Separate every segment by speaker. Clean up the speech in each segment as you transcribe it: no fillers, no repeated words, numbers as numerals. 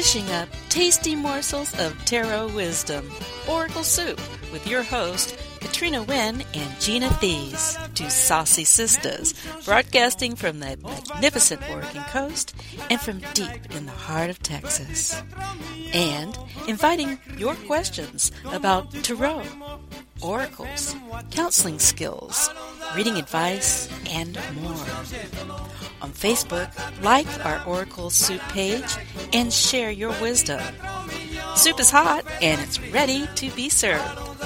Speaker 1: dishing up tasty morsels of tarot wisdom. Oracle Soup with your host, Katrina Wynn and Gina Thies, two saucy sisters, broadcasting from the magnificent Oregon coast and from deep in the heart of Texas. And inviting your questions about tarot, oracles, counseling skills, reading advice, and more. On Facebook, like our Oracle Soup page and share your wisdom. Soup is hot and it's ready to be served.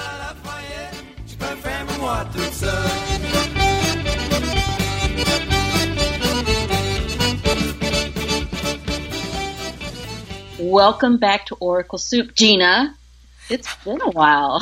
Speaker 1: Welcome back to Oracle Soup, Gina. It's been a while.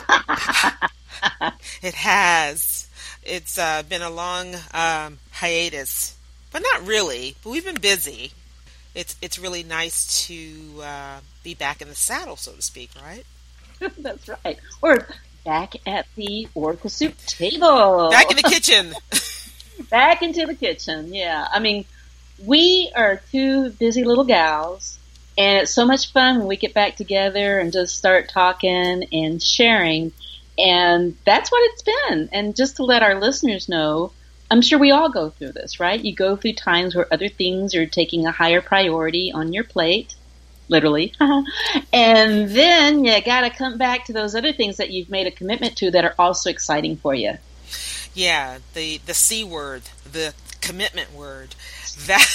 Speaker 2: It has. It's been a long hiatus, but not really. But we've been busy. It's really nice to be back in the saddle, so to speak, right?
Speaker 1: That's right. Or back at the Oracle Soup table.
Speaker 2: Back in the kitchen.
Speaker 1: Back into the kitchen, yeah. I mean, we are two busy little gals, and it's so much fun when we get back together and just start talking and sharing. And that's what it's been. And just to let our listeners know, I'm sure we all go through this, right? You go through times where other things are taking a higher priority on your plate, literally. And then you got to come back to those other things that you've made a commitment to that are also exciting for you.
Speaker 2: Yeah, the C word, the commitment word. That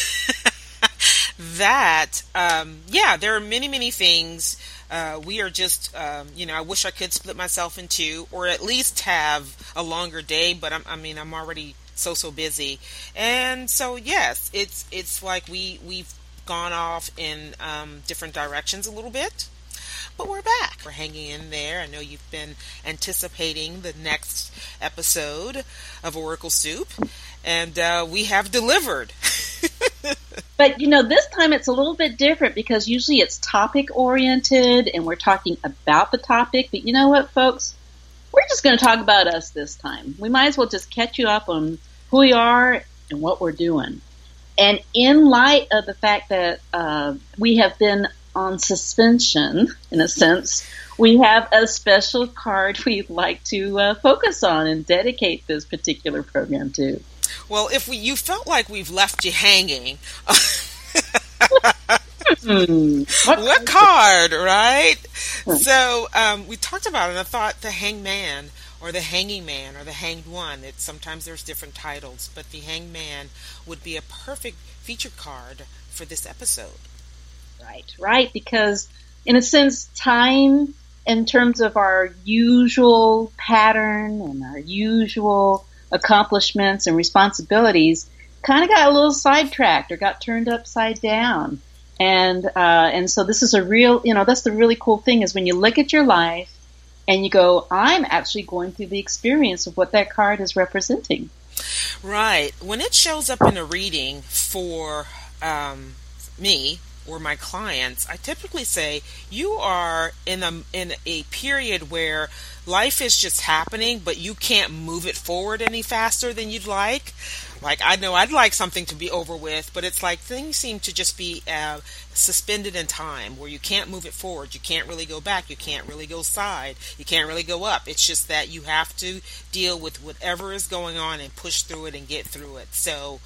Speaker 2: there are many things. We are just, I wish I could split myself in two, or at least have a longer day. But I'm already so busy, and so yes, it's like we've gone off in different directions a little bit, but we're back. We're hanging in there. I know you've been anticipating the next episode of Oracle Soup, and we have delivered.
Speaker 1: But, this time it's a little bit different because usually it's topic-oriented and we're talking about the topic. But you know what, folks? We're just going to talk about us this time. We might as well just catch you up on who we are and what we're doing. And in light of the fact that we have been on suspension, in a sense, we have a special card we'd like to focus on and dedicate this particular program to.
Speaker 2: Well, if you felt like we've left you hanging, what card, right? So we talked about it, and I thought the Hangman, or the Hanging Man, or the Hanged One. Sometimes there's different titles, but the Hanged Man would be a perfect feature card for this episode.
Speaker 1: Right, because in a sense, time in terms of our usual pattern and our usual accomplishments and responsibilities kind of got a little sidetracked or got turned upside down. And so this is a real, that's the really cool thing is when you look at your life and you go, I'm actually going through the experience of what that card is representing.
Speaker 2: Right. When it shows up in a reading for me or my clients, I typically say you are in a period where life is just happening, but you can't move it forward any faster than you'd like. Like, I know I'd like something to be over with, but it's like things seem to just be suspended in time where you can't move it forward. You can't really go back. You can't really go side. You can't really go up. It's just that you have to deal with whatever is going on and push through it and get through it. So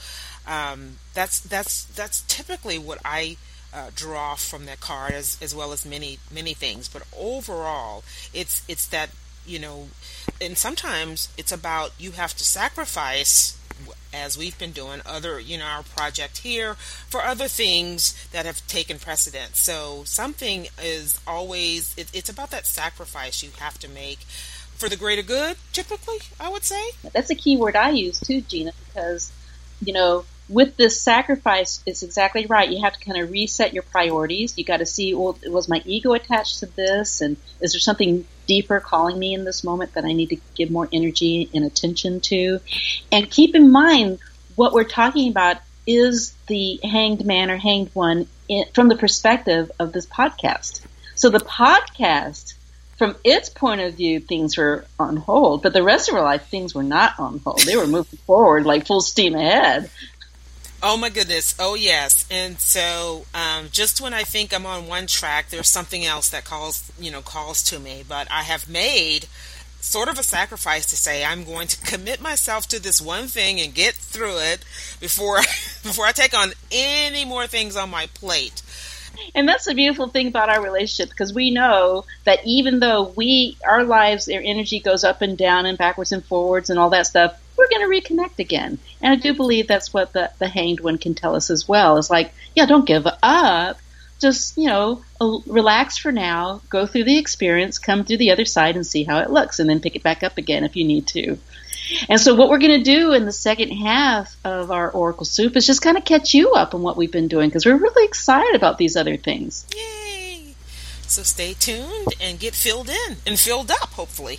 Speaker 2: that's typically what I draw from that card, as well as many things. But overall, it's that, and sometimes it's about you have to sacrifice, as we've been doing our project here, for other things that have taken precedence. So something is always, it's about that sacrifice you have to make for the greater good, typically, I would say.
Speaker 1: That's a key word I use too, Gina, because, with this sacrifice, it's exactly right. You have to kind of reset your priorities. You got to see, well, was my ego attached to this? And is there something deeper calling me in this moment that I need to give more energy and attention to? And keep in mind, what we're talking about is the Hanged Man or Hanged One from the perspective of this podcast. So the podcast, from its point of view, things were on hold, but the rest of our life, things were not on hold. They were moving forward like full steam ahead.
Speaker 2: Oh my goodness. Oh yes. And so, just when I think I'm on one track, there's something else that calls to me. But I have made sort of a sacrifice to say I'm going to commit myself to this one thing and get through it before before I take on any more things on my plate.
Speaker 3: And that's the beautiful thing about our relationship, because we know that even though our lives, their energy goes up and down and backwards and forwards and all that stuff, we're going to reconnect again. And I do believe that's what the hanged one can tell us as well. It's like, yeah, don't give up. Just, relax for now, go through the experience, come through the other side and see how it looks, and then pick it back up again if you need to. And so what we're going to do in the second half of our Oracle Soup is just kind of catch you up on what we've been doing, because we're really excited about these other things.
Speaker 2: Yay! So stay tuned and get filled in and filled up, hopefully.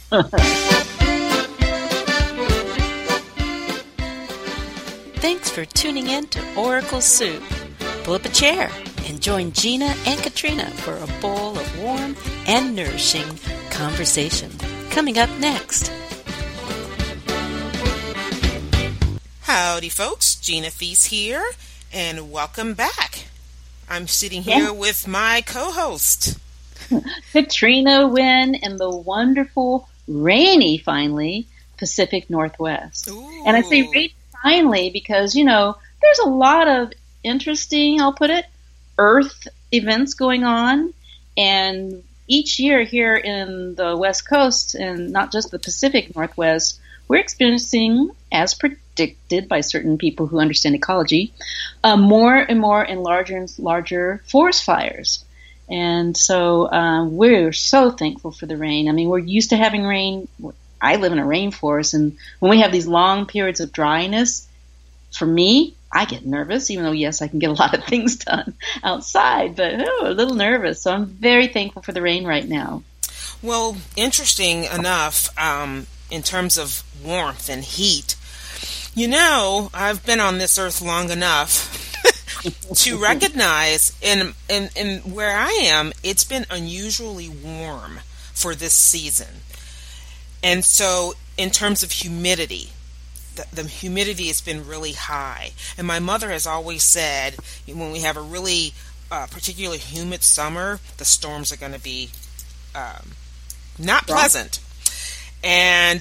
Speaker 1: Thanks for tuning in to Oracle Soup. Pull up a chair and join Gina and Katrina for a bowl of warm and nourishing conversation. Coming up next.
Speaker 2: Howdy, folks. Gina Thies here, and welcome back. I'm sitting here with my co-host,
Speaker 3: Katrina Wynn, in the wonderful, rainy, finally, Pacific Northwest.
Speaker 2: Ooh.
Speaker 3: And I say rainy finally because, there's a lot of interesting, I'll put it, Earth events going on. And each year here in the West Coast, and not just the Pacific Northwest, we're experiencing, as predicted by certain people who understand ecology, more and more and larger forest fires. And so we're so thankful for the rain. I mean, we're used to having rain. I live in a rainforest, and when we have these long periods of dryness, for me, I get nervous, even though, yes, I can get a lot of things done outside, but a little nervous. So I'm very thankful for the rain right now.
Speaker 2: Well, interesting enough, in terms of warmth and heat, I've been on this earth long enough to recognize in where I am, it's been unusually warm for this season. And so in terms of humidity, the humidity has been really high. And my mother has always said, when we have a really particularly humid summer, the storms are going to be not pleasant. And,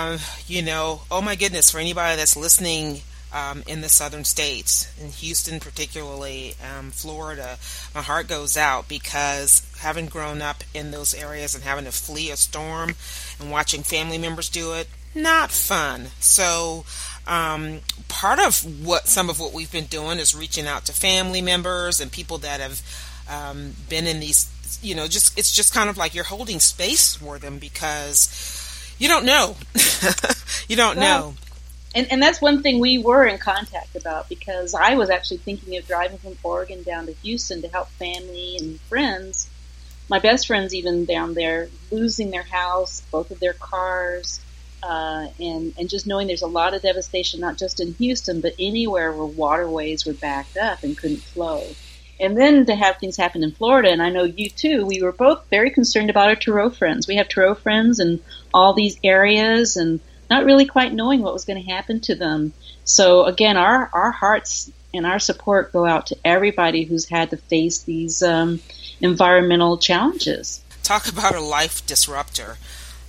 Speaker 2: oh my goodness, for anybody that's listening in the southern states, in Houston particularly, Florida, my heart goes out, because having grown up in those areas and having to flee a storm and watching family members do it, not fun. So part of some of what we've been doing is reaching out to family members and people that have been in these, it's just kind of like you're holding space for them, because you don't know. You don't know.
Speaker 3: And that's one thing we were in contact about, because I was actually thinking of driving from Oregon down to Houston to help family and friends, my best friends even down there, losing their house, both of their cars, and just knowing there's a lot of devastation, not just in Houston, but anywhere where waterways were backed up and couldn't flow. And then to have things happen in Florida, and I know you too, we were both very concerned about our Thoreau friends. We have Thoreau friends in all these areas, and not really quite knowing what was going to happen to them. So again, our hearts and our support go out to everybody who's had to face these environmental challenges.
Speaker 2: Talk about a life disruptor.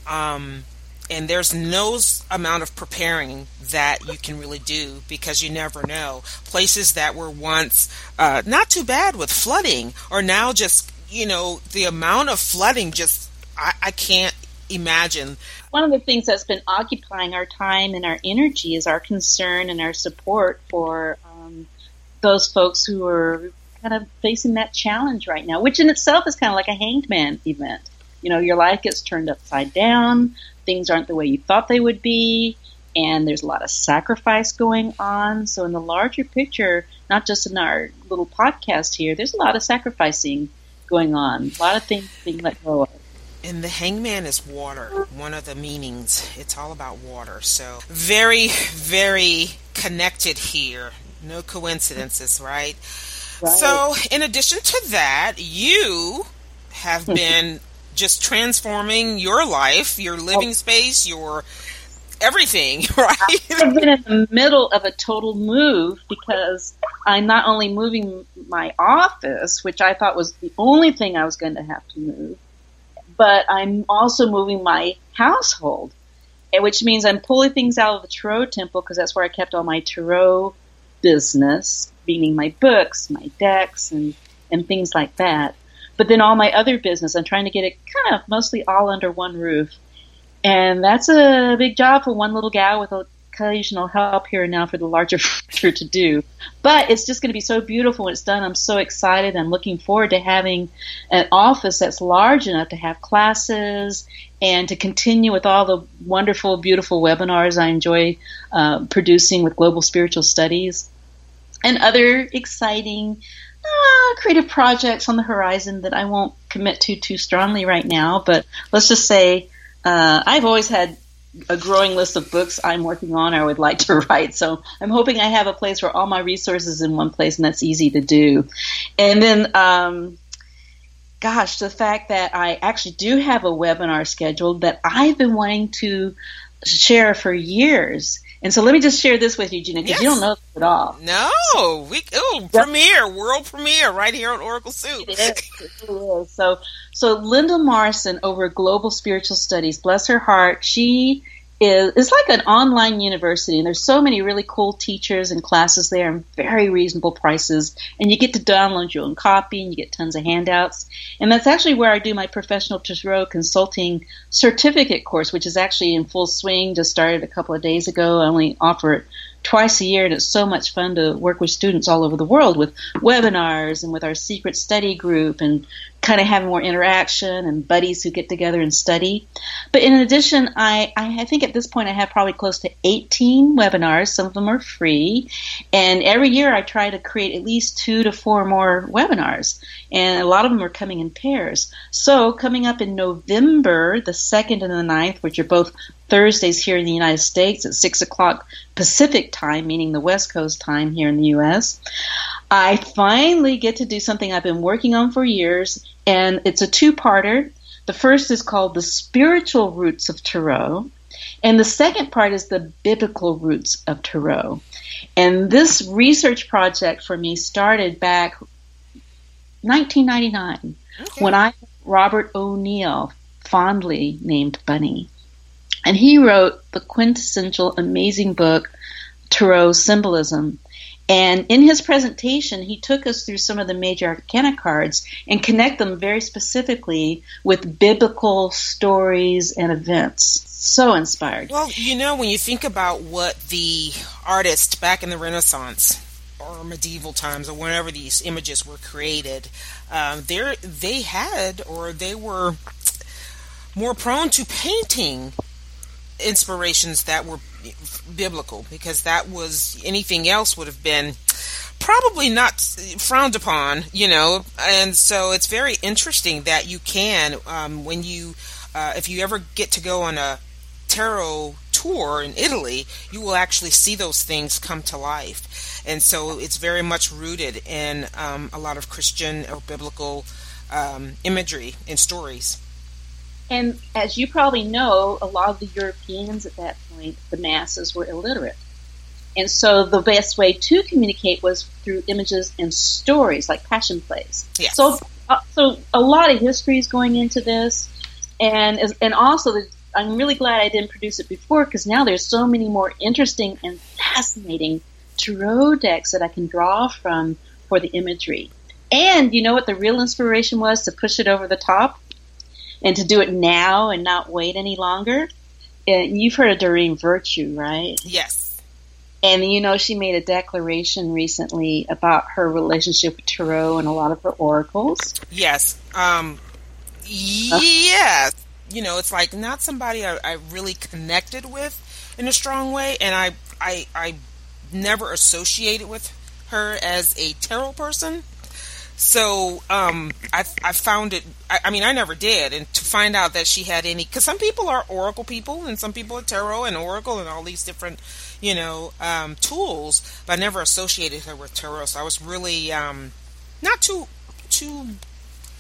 Speaker 2: And there's no amount of preparing that you can really do, because you never know. Places that were once not too bad with flooding are now just, the amount of flooding, just I can't imagine.
Speaker 3: One of the things that's been occupying our time and our energy is our concern and our support for those folks who are kind of facing that challenge right now, which in itself is kind of like a hanged man event. Your life gets turned upside down. Things aren't the way you thought they would be, and there's a lot of sacrifice going on. So in the larger picture, not just in our little podcast here, there's a lot of sacrificing going on, a lot of things being let go of.
Speaker 2: And the hangman is water, one of the meanings. It's all about water. So very, very connected here. No coincidences, right? So in addition to that, you have been just transforming your life, your living space, your everything, right?
Speaker 3: I've been in the middle of a total move because I'm not only moving my office, which I thought was the only thing I was going to have to move, but I'm also moving my household, which means I'm pulling things out of the Tarot Temple because that's where I kept all my Tarot business, meaning my books, my decks, and things like that. But then all my other business, I'm trying to get it kind of mostly all under one roof. And that's a big job for one little gal with occasional help here and now for the larger furniture to do. But it's just going to be so beautiful when it's done. I'm so excited. I'm looking forward to having an office that's large enough to have classes and to continue with all the wonderful, beautiful webinars I enjoy producing with Global Spiritual Studies and other exciting creative projects on the horizon that I won't commit to too strongly right now. But let's just say I've always had a growing list of books I'm working on or would like to write. So I'm hoping I have a place where all my resources in one place, and that's easy to do. And then, the fact that I actually do have a webinar scheduled that I've been wanting to share for years. And so let me just share this with you, Gina, because you don't know this at all.
Speaker 2: No, world premiere right here on Oracle Soup.
Speaker 3: It is. So Linda Morrison over at Global Spiritual Studies, bless her heart, it's like an online university, and there's so many really cool teachers and classes there and very reasonable prices, and you get to download your own copy and you get tons of handouts. And that's actually where I do my professional tarot consulting certificate course, which is actually in full swing, just started a couple of days ago. I only offer it twice a year, and it's so much fun to work with students all over the world with webinars and with our secret study group and kind of having more interaction and buddies who get together and study. But in addition, I think at this point I have probably close to 18 webinars. Some of them are free. And every year I try to create at least 2 to 4 more webinars. And a lot of them are coming in pairs. So coming up in November, the 2nd and the 9th, which are both Thursdays here in the United States at 6 o'clock Pacific time, meaning the West Coast time here in the U.S., I finally get to do something I've been working on for years, and it's a 2-parter. The first is called The Spiritual Roots of Tarot, and the second part is The Biblical Roots of Tarot. And this research project for me started back 1999 when I Robert O'Neill, fondly named Bunny. And he wrote the quintessential amazing book, Tarot Symbolism. And in his presentation, he took us through some of the major arcana cards and connect them very specifically with biblical stories and events. So inspired.
Speaker 2: Well, when you think about what the artists back in the Renaissance or medieval times or whenever these images were created, they were more prone to painting inspirations that were biblical, because that was, anything else would have been probably not frowned upon, and so it's very interesting that you can, when you, if you ever get to go on a tarot tour in Italy, you will actually see those things come to life. And so it's very much rooted in a lot of Christian or biblical imagery and stories.
Speaker 3: And as you probably know, a lot of the Europeans at that point, the masses, were illiterate. And so the best way to communicate was through images and stories, like passion plays.
Speaker 2: Yes.
Speaker 3: So a lot of history is going into this. And also, I'm really glad I didn't produce it before, because now there's so many more interesting and fascinating tarot decks that I can draw from for the imagery. And you know what the real inspiration was to push it over the top? And to do it now and not wait any longer? You've heard of Doreen Virtue, right?
Speaker 2: Yes.
Speaker 3: And she made a declaration recently about her relationship with tarot and a lot of her oracles.
Speaker 2: Yes. Yes. It's like not somebody I really connected with in a strong way, and I never associated with her as a tarot person. So I found it, I never did, and to find out that she had any, because some people are oracle people and some people are tarot and oracle and all these different, tools, but I never associated her with tarot, so I was really not too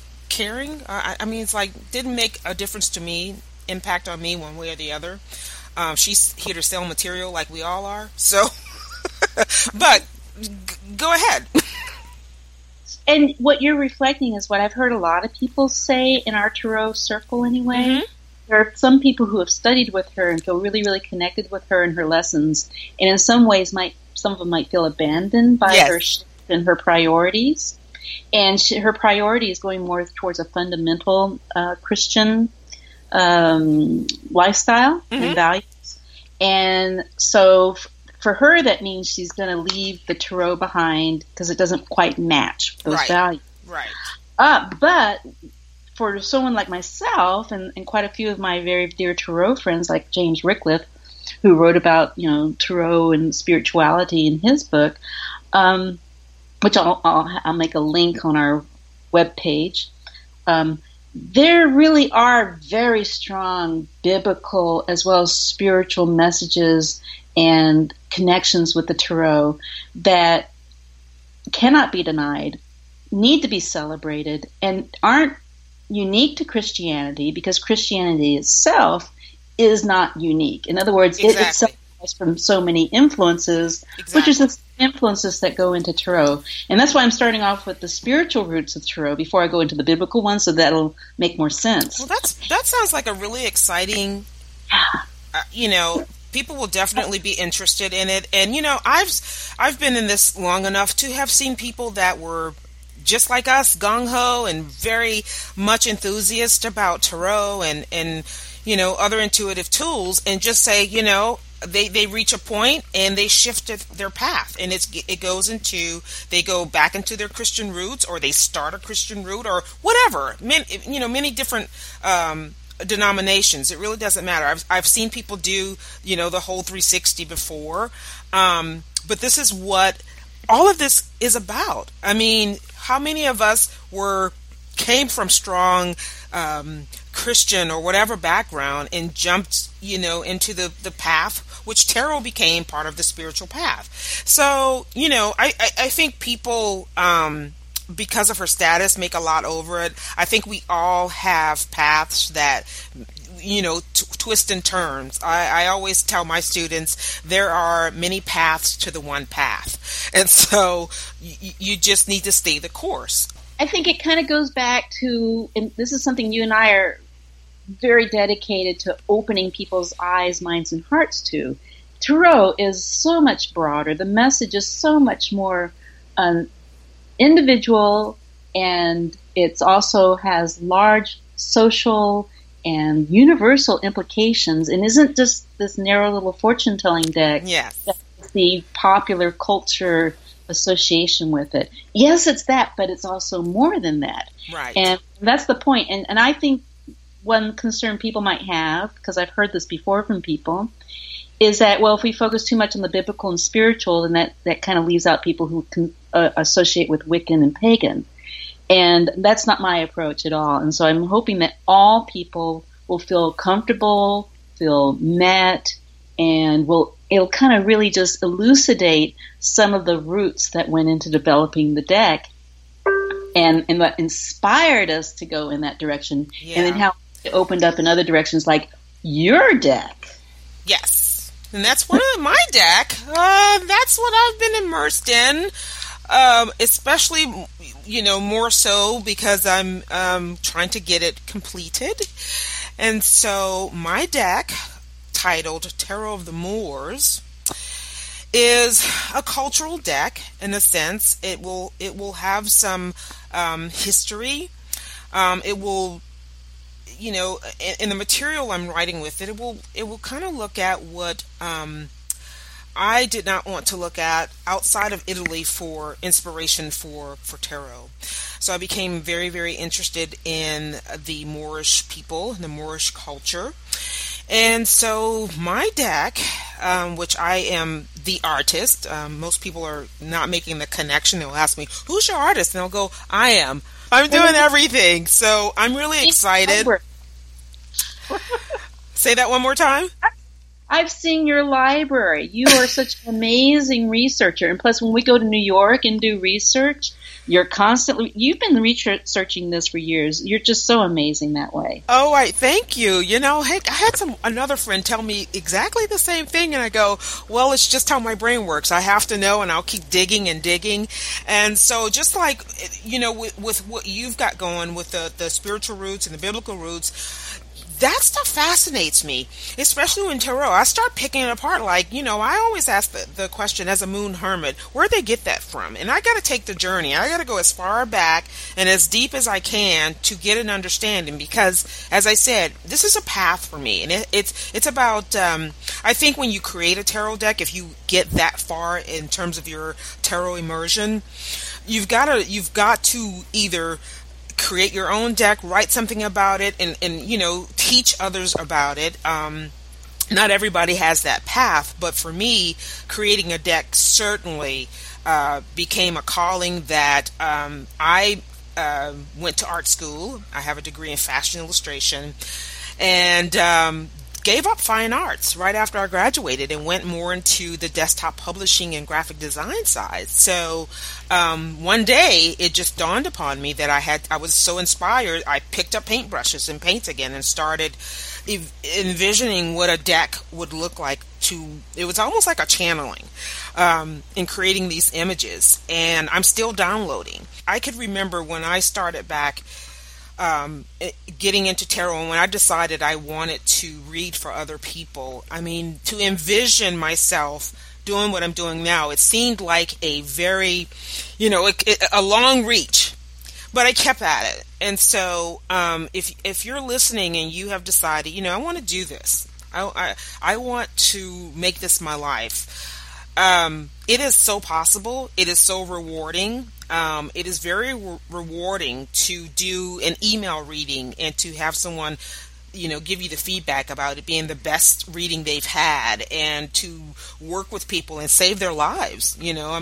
Speaker 2: caring. It's like, didn't make a difference to me, impact on me one way or the other. She's here to sell material like we all are. So, but go ahead.
Speaker 3: And what you're reflecting is what I've heard a lot of people say in our Tarot circle anyway. Mm-hmm. There are some people who have studied with her and feel really, really connected with her and her lessons. And in some ways, some of them might feel abandoned by her shift in her priorities. And her priority is going more towards a fundamental Christian lifestyle and values. And so for her, that means she's going to leave the Tarot behind because it doesn't quite match those values.
Speaker 2: Right.
Speaker 3: But for someone like myself and quite a few of my very dear Tarot friends, like James Rickliffe, who wrote about Tarot and spirituality in his book, which I'll make a link on our webpage. There really are very strong biblical as well as spiritual messages and connections with the Tarot that cannot be denied, need to be celebrated, and aren't unique to Christianity because Christianity itself is not unique. In other words, it itself has from so many influences, which is the influences that go into Tarot. And that's why I'm starting off with the spiritual roots of Tarot before I go into the biblical ones, so that'll make more sense.
Speaker 2: Well, that sounds like a really exciting, people will definitely be interested in it. And, I've been in this long enough to have seen people that were just like us, gung-ho and very much enthusiast about Tarot and other intuitive tools, and just say, they reach a point and they shift their path, and it goes into, they go back into their Christian roots, or they start a Christian root, or whatever. Many different denominations. It really doesn't matter. I've seen people do the whole 360 before, but this is what all of this is about. I mean, how many of us came from strong Christian or whatever background and jumped, into the path, which tarot became part of the spiritual path. So, I think people, because of her status, make a lot over it. I think we all have paths that, twist and turns. I always tell my students there are many paths to the one path. And so you just need to stay the course.
Speaker 3: I think it kind of goes back to, and this is something you and I are very dedicated to opening people's eyes, minds, and hearts to. Tarot is so much broader. The message is so much more individual, and it also has large social and universal implications, and isn't just this narrow little fortune-telling deck.
Speaker 2: Yes.
Speaker 3: That's the popular culture association with it. Yes, it's that, but it's also more than that.
Speaker 2: Right.
Speaker 3: And that's the point. And I think one concern people might have, because I've heard this before from people, is that, well, if we focus too much on the biblical and spiritual, then that kind of leaves out people who can associate with Wiccan and pagan. And that's not my approach at all. And so I'm hoping that all people will feel comfortable, feel met, and it'll kind of really just elucidate some of the roots that went into developing the deck and what inspired us to go in that direction. Yeah. And then how it opened up in other directions, like your deck.
Speaker 2: Yes. And that's one of my deck. That's what I've been immersed in. Especially, more so because I'm trying to get it completed. And so my deck, titled Tarot of the Moors, is a cultural deck in a sense. It will have some history. It will, in the material I'm writing with it will kind of look at what I did not want to look at outside of Italy for inspiration for tarot. So I became very, very interested in the Moorish people, the Moorish culture. And so my deck, which I am the artist, most people are not making the connection. They'll ask me, who's your artist? And I'll go, I am. I'm doing everything. So I'm really excited. Say that one more time.
Speaker 3: I've seen your library. You are such an amazing researcher. And plus, when we go to New York and do research, you've been researching this for years. You're just so amazing that way.
Speaker 2: Oh, thank you. Hey, I had another friend tell me exactly the same thing, and I go, well, it's just how my brain works. I have to know, and I'll keep digging and digging. And so just like, with what you've got going with the spiritual roots and the biblical roots, that stuff fascinates me, especially when tarot. I start picking it apart. Like, I always ask the question as a moon hermit, where'd they get that from? And I got to take the journey. I got to go as far back and as deep as I can to get an understanding, because, as I said, this is a path for me. And it's about, I think when you create a tarot deck, if you get that far in terms of your tarot immersion, you've got to either create your own deck, write something about it, and teach others about it. Not everybody has that path, but for me, creating a deck certainly became a calling that I went to art school. I have a degree in fashion illustration, and gave up fine arts right after I graduated and went more into the desktop publishing and graphic design side. So one day it just dawned upon me that I was so inspired. I picked up paintbrushes and paints again and started envisioning what a deck would look like. It was almost like a channeling in creating these images, and I'm still downloading. I could remember when I started back getting into tarot, and when I decided I wanted to read for other people, I mean, to envision myself doing what I'm doing now, it seemed like a very, a long reach, but I kept at it. And so if you're listening and you have decided, I want to do this, I want to make this my life, it is so possible. It is so rewarding. It is very rewarding to do an email reading and to have someone, give you the feedback about it being the best reading they've had, and to work with people and save their lives.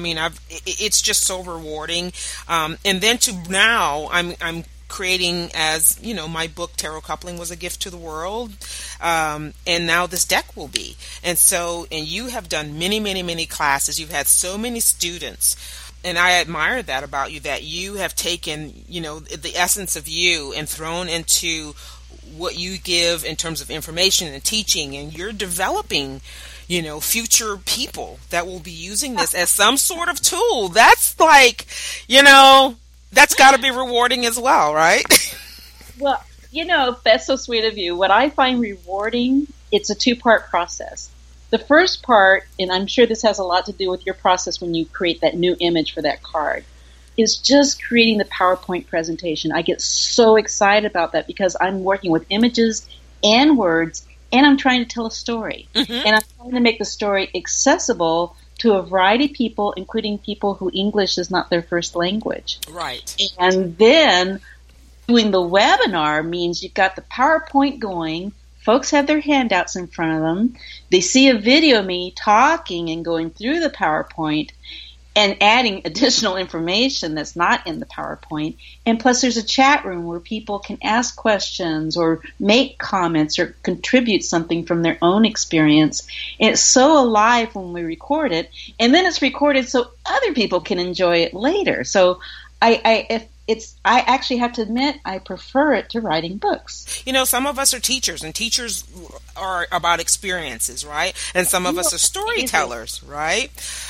Speaker 2: It's just so rewarding. And then now I'm creating, as my book Tarot Coupling was a gift to the world, and now this deck will be. And you have done many, many, many classes. You've had so many students. And I admire that about you, that you have taken, the essence of you and thrown into what you give in terms of information and teaching, and you're developing, future people that will be using this as some sort of tool. That's like, that's got to be rewarding as well, right?
Speaker 3: Well, that's so sweet of you. What I find rewarding, it's a two-part process. The first part, and I'm sure this has a lot to do with your process when you create that new image for that card, is just creating the PowerPoint presentation. I get so excited about that because I'm working with images and words, and I'm trying to tell a story. Mm-hmm. And I'm trying to make the story accessible to a variety of people, including people who English is not their first language.
Speaker 2: Right.
Speaker 3: And then doing the webinar means you've got the PowerPoint going. Folks have their handouts in front of them. They see a video of me talking and going through the PowerPoint and adding additional information that's not in the PowerPoint. And plus there's a chat room where people can ask questions or make comments or contribute something from their own experience. And it's so alive when we record it. And then it's recorded so other people can enjoy it later. So I actually have to admit, I prefer it to writing books.
Speaker 2: Some of us are teachers, and teachers are about experiences, right? And some of us are storytellers, right?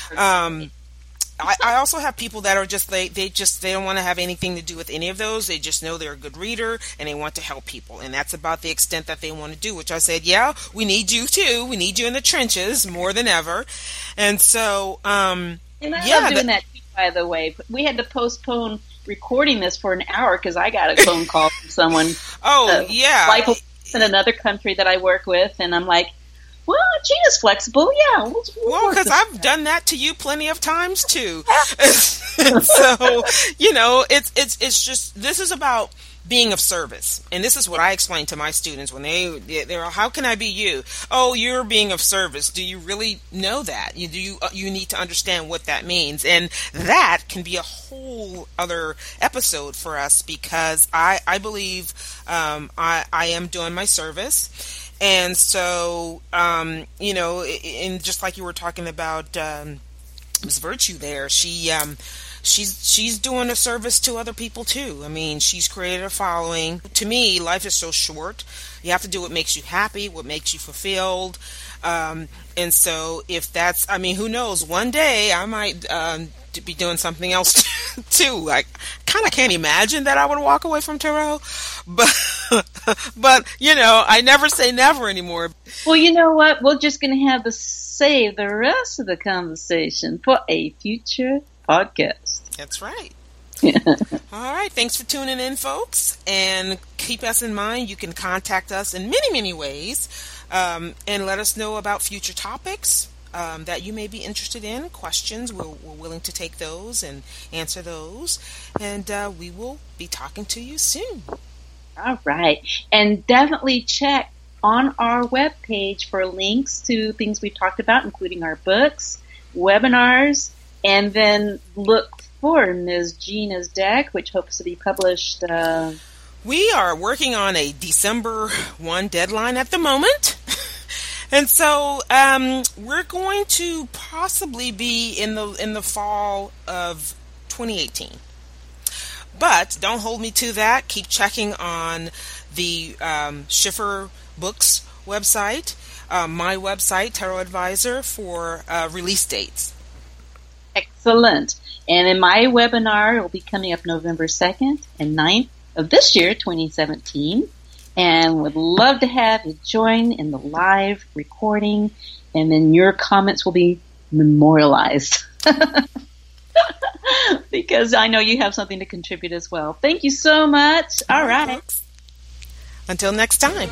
Speaker 2: I also have people that are just, they don't want to have anything to do with any of those. They just know they're a good reader and they want to help people. And that's about the extent that they want to do, which I said, yeah, we need you too. We need you in the trenches more than ever. And so,
Speaker 3: and I love doing that too, by the way. We had to postpone recording this for an hour because I got a phone call from someone.
Speaker 2: Yeah.
Speaker 3: Like in another country that I work with, and I'm like, well, Gina's flexible. Yeah.
Speaker 2: Well, because I've done that to you plenty of times too. So, it's just, this is about being of service. And this is what I explain to my students when they're, how can I be you? Oh, you're being of service. Do you really know that? You need to understand what that means. And that can be a whole other episode for us, because I believe I am doing my service. And so, and just like you were talking about Ms. Virtue there, she's doing a service to other people too. I mean, she's created a following. To me, life is so short. You have to do what makes you happy, what makes you fulfilled. And so if that's, I mean, who knows, one day I might be doing something else too. I kind of can't imagine that I would walk away from tarot, but I never say never anymore.
Speaker 3: Well, you know what? We're just going to have to save the rest of the conversation for a future podcast.
Speaker 2: That's right. All right. Thanks for tuning in, folks. And keep us in mind. You can contact us in many, many ways and let us know about future topics that you may be interested in. Questions, we're willing to take those and answer those. And we will be talking to you soon.
Speaker 3: All right. And definitely check on our webpage for links to things we've talked about, including our books, webinars, and then look for Ms. Gina's deck, which hopes to be published.
Speaker 2: We are working on a December 1 deadline at the moment. And so we're going to possibly be in the fall of 2018. But don't hold me to that. Keep checking on the Schiffer Books website, my website, Tarot Advisor, for release dates.
Speaker 3: Excellent. And in my webinar, it will be coming up November 2nd and 9th of this year, 2017. And would love to have you join in the live recording. And then your comments will be memorialized. Because I know you have something to contribute as well. Thank you so much. All right. Folks.
Speaker 2: Until next time.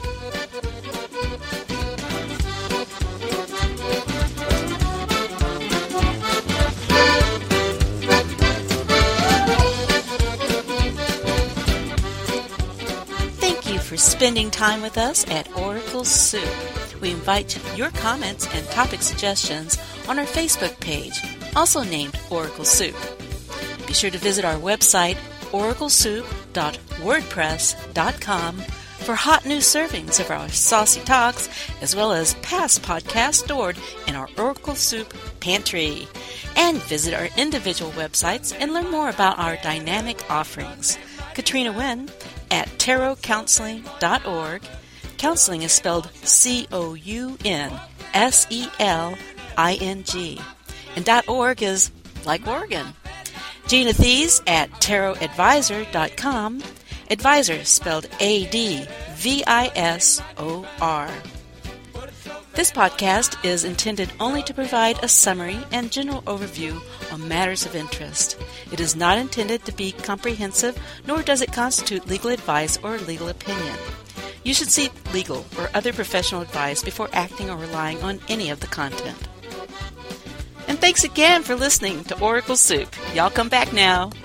Speaker 1: Thank you for spending time with us at Oracle Soup. We invite your comments and topic suggestions on our Facebook page, also named Oracle Soup. Be sure to visit our website, oraclesoup.wordpress.com, for hot new servings of our saucy talks, as well as past podcasts stored in our Oracle Soup pantry. And visit our individual websites and learn more about our dynamic offerings. Katrina Wynn at tarotcounseling.org. Counseling is spelled COUNSELING. And .org is like Oregon. Gina Thies at tarotadvisor.com. Advisor spelled ADVISOR. This podcast is intended only to provide a summary and general overview on matters of interest. It is not intended to be comprehensive, nor does it constitute legal advice or legal opinion. You should seek legal or other professional advice before acting or relying on any of the content. And thanks again for listening to Oracle Soup. Y'all come back now.